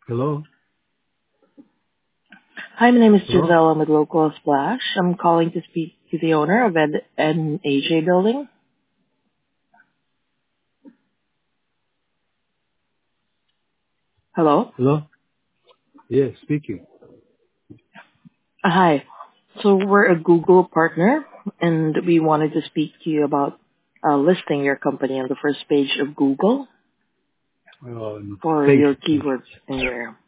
Hello? Hi, my name is Hello? Giselle. I'm with Local Splash. I'm calling to speak to the owner of Ed and AJ Building. Hello? Hello? Yes, speaking. Hi. So we're a Google partner, and we wanted to speak to you about listing your company on the first page of Google for your Facebook. keywords in your area.